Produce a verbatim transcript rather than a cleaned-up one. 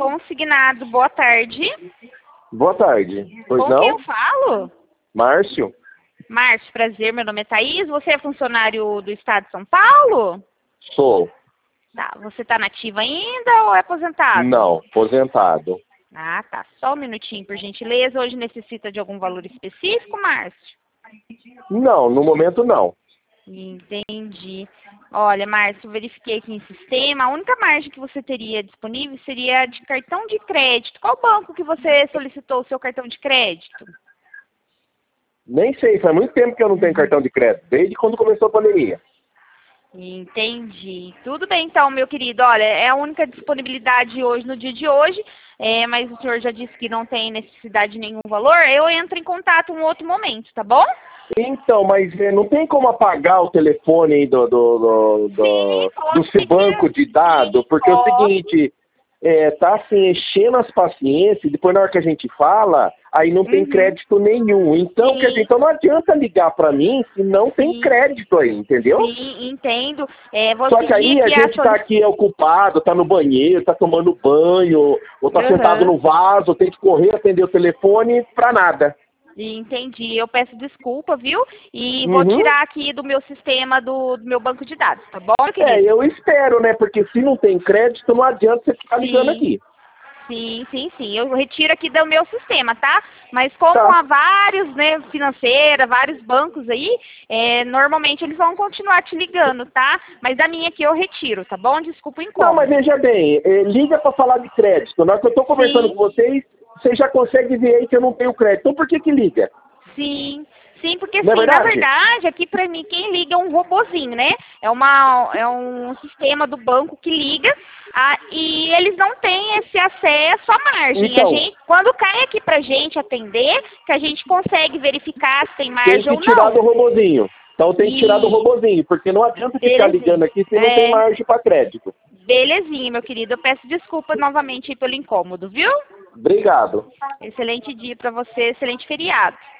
consignado. Boa tarde. Boa tarde. Pois Com não? quem eu falo? Márcio? Márcio, prazer. Meu nome é Thaís. Você é funcionário do Estado de São Paulo? Sou. Tá. Você tá nativa ainda ou é aposentado? Não, aposentado. Ah, tá. Só um minutinho, por gentileza. Hoje necessita de algum valor específico, Márcio? Não, no momento não. Entendi. Olha, Márcio, verifiquei aqui em sistema. A única margem que você teria disponível seria de cartão de crédito. Qual banco que você solicitou o seu cartão de crédito? Nem sei, faz muito tempo que eu não tenho cartão de crédito, desde quando começou a pandemia. Entendi. Tudo bem, então, meu querido. Olha, é a única disponibilidade hoje, no dia de hoje, é, mas o senhor já disse que não tem necessidade de nenhum valor. Eu entro em contato em um outro momento, tá bom? Então, mas é, não tem como apagar o telefone aí do, do, do, do, Sim, do pode seu banco de dados, porque é o pode. seguinte, é, tá assim, enchendo as paciências, depois na hora que a gente fala, aí não tem Uhum. crédito nenhum. Então, Sim. quer dizer, então não adianta ligar pra mim se não tem Sim. crédito aí, entendeu? Sim, entendo. É, vou Só que seguir aí a aqui a gente tá aqui ocupado, tá no banheiro, tá tomando banho, ou tá sentado Aham. no vaso, tem que correr, atender o telefone pra nada. Entendi. Eu peço desculpa, viu? E vou Uhum. tirar aqui do meu sistema, do, do meu banco de dados, tá bom, meu É, querido? eu espero, né? Porque se não tem crédito, não adianta você ficar ligando Sim, aqui. sim, sim, sim. Eu retiro aqui do meu sistema, tá? Mas como Tá. há vários, né, financeira, vários bancos aí, é, normalmente eles vão continuar te ligando, tá? Mas da minha aqui eu retiro, tá bom? Desculpa o Não, mas incômodo. veja bem, eh, liga para falar de crédito. Na hora que eu tô conversando Sim. com vocês, vocês já conseguem ver aí que eu não tenho crédito. Então por que que liga? Sim, sim, porque Não é assim, na verdade? verdade, aqui pra mim quem liga é um robozinho, né? É, uma, é um sistema do banco que liga ah, e eles não têm esse acesso à margem. A Então, gente, quando cai aqui pra gente atender, que a gente consegue verificar se tem tem margem que ou tirar do não. robozinho. Então tem que tirar do E robozinho, porque não adianta ficar belezinha. ligando aqui se não tem É, margem para crédito. belezinha, meu querido. Eu peço desculpa novamente aí pelo incômodo, viu? Obrigado. Excelente dia pra você, excelente feriado.